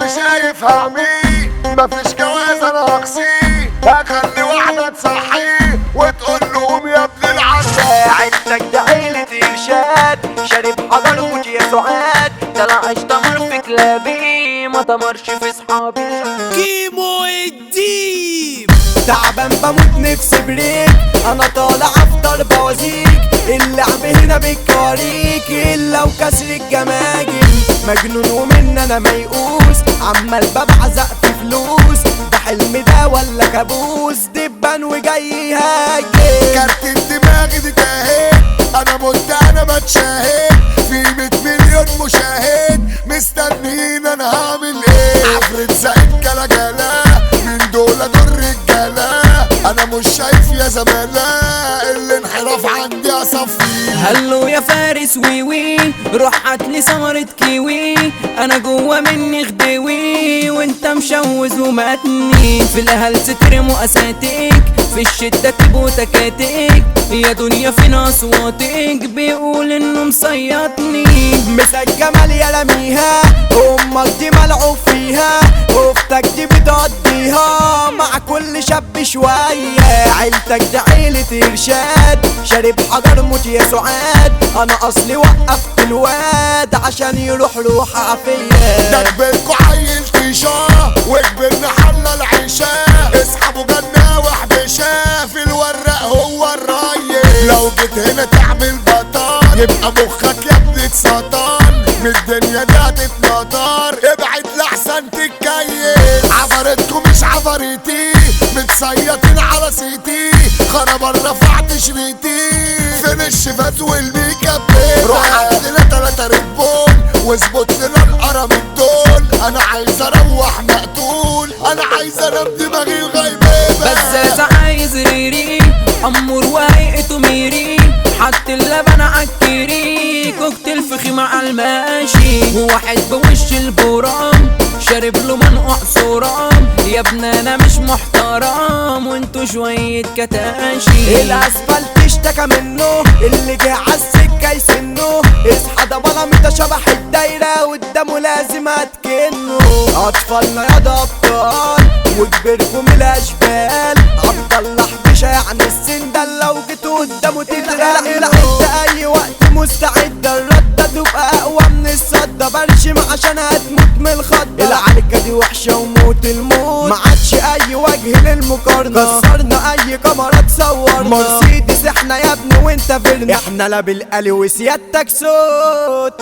صاحبي شايف هعميه، مفيش جواز انا هقصيه، هخلي واحدة تصحيه وتقول له قوم يا ابن العسل. عيلتك ده عيلة إرشاد، شارب حجر وجه يا سعاد، طلعش تمر في كلابي ما تمرش في صحابي. كيمو الديب تعبان بموت نفسي بريك، انا طالع افطر بوازيك، اللعب هنا بالكواريك الا وكسر الجماجم، مجنون ومن انا ميؤوس، عمال ببعزق في فلوس، ده حلم ده ولا كابوس، دبان وجاي يهاجم. كارت دماغي دي تاهت، انا مت انا بتشاهد في 100 مليون مشاهد مستنيين، انا هعمل ايه؟ عفريت زائد جلا من دول رجاله، انا مش شايف يا زماله الانحراف عندي اصفيه. هلو يا فارس وي روح هاتلي ثمرة كيوي، انا جوا مني خديوي وانت مشوز ومقتني، في الهلس ترم واساتيك، في الشدة تبو تكاتيك، يا دنيا في ناس واطيك بيقول انه مصيطني. مسك جمال يا لميها، امك دي ملعوب فيها، اختك دي بتقضيها مع كل شاب شوية، عيلتك دي عيلة إرشاد، شارب حجر موت يا سعاد، انا اصلي وقفت الواد عشان يروح له عافية. ده كبركوا عيل تيشاه وكبرنا حلى العيشاه، اسحبوا جنة وحبشاه في الورق هو الرايق، لو جيت هنا تعمل بطال يبقى مخك يا ابني اتسطل، من الدنيا دي هتتنطر، ابعد لحسن تتكيف، عفرتكوا مش عفريتي، متصيطين على سيتي، خربان رفعت شريتي، فين الشفات والميك اب روح عندنا 3 ريد بول واظبط لنا القرم الدول، انا عايز اروح مقتول، انا عايز انام دماغي الغيبانة، بزاز عايز ريري امور وهيئته ميري، حط اللبن عالكيري، كوكتيل فخي مع الماشي، وواحد بوش البورام شارب له منقوع صورام، يا ابن انا مش محترم وانتو شوية كتاشي. الاسفلت اشتكى منه، اللي جه عالسكة يسنه، اصحى ده بلمته شبح الدايرة قدامه لازم اتكنه، اطفالنا يا ده ابطال وكبركم الاشبال، عبد الله حبيشه يعني السن ده لو جيت قدامه تترقى، لحد اي وقت مستعد الردة تبقى اقوى من الصدة، برشم عشان هتموت من الخضة، العركة دي وحشة وموت الموت، ما عادش اي وجه للمقارنة، كسرنا اي كاميرا تصورنا، مرسيدس احنا يا ابني وانت فيرنا، احنا لا بالقلي وسيادتك صوت.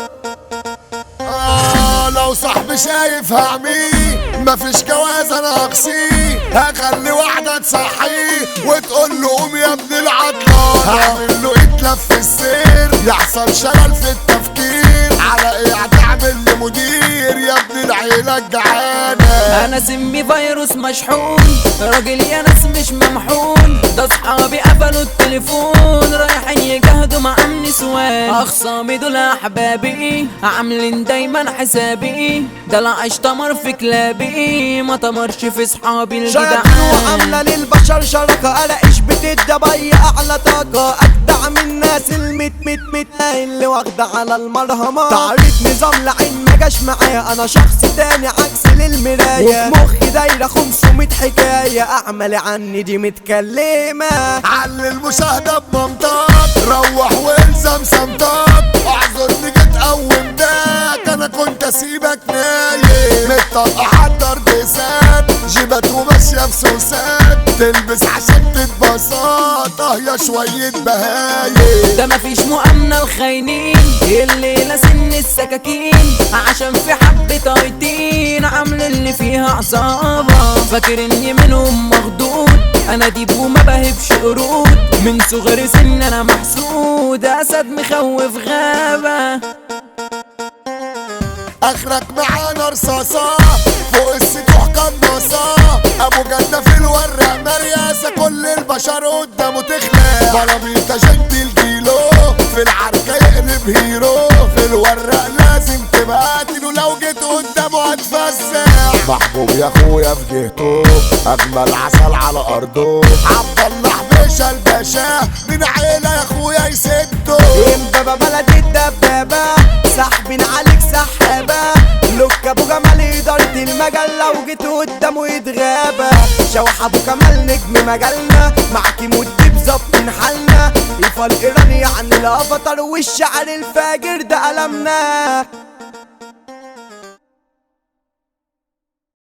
لو صاحبي شايف هعميه، مفيش جواز انا هقصيه، هخلي واحدة تصحيه وتقول له قوم يا ابن العطلان، هعمل له اتلف في السير يحصل شلل في التفكير، على ايه هتعمل لي مدير يا ابن العيلة الجعانة، انا سمي فيروس مشحون، راجل يا ناس مش ممحون، ده صحابي قفلوا التليفون رايحين يجاهدوا مع النسوان، اخصامي دول احبابي عاملين دايما حسابي، ده لا عيش تمر في كلابي ما تمرش في صحابي الجدعان، وعاملة للبشر شركة، الاقيش بتتضبي اعلى طاقة، اجدع من الناس المت اللي واخدة على المرهمة، تعريض نظام لعين ما جاش معايا، انا شخص تاني عكس للمراية، وفي مخي دايرة 500 حكاية، اعمل عني دي متكلمة، علي المشاهدة بمنطق، روح والزم سمطك، اعذرني جيت قوم داك، انا كنت اسيبك نايم، متطقع حضر ديسات، جيبات وماشية في سوسات، تلبس عشان تتبسط، يا شوية بهايم، ده مفيش مؤامنة الخاينين، الليلة سن السكاكين، عشان في حبة ايتين عامل اللي فيها عصابة، فاكر اني منهم مخدود، انا ديب وما بهبش قرود، من صغر سن انا محسود، اسد مخوف غابة، اخرك معانا رصاصة فوق السطوح قناصة، ابو جنة في الورق مرياسة، كل البشر قدامه تخلق، بلابيطة جنت الكيلو في العركة يقلب هيرو، في الورق لازم تبقى قاتله، لو جيت قدامه هتفزع، محبوب يا اخويا في جهته، اجمل عسل على ارضه، عبد الله حبيشه الباشا من عيلة يا اخويا يسده، امبابة بلد الدبابة سحبين عليك سحابة لوك ابو جمال ادارة المجال لو جيت قدامه يتغابى شوح ابو كمال نجم مجالنا معاكي مدي بظبط حالنا الفرق ايراني يعني الافاتار والشعر الفاجر ده قلمنا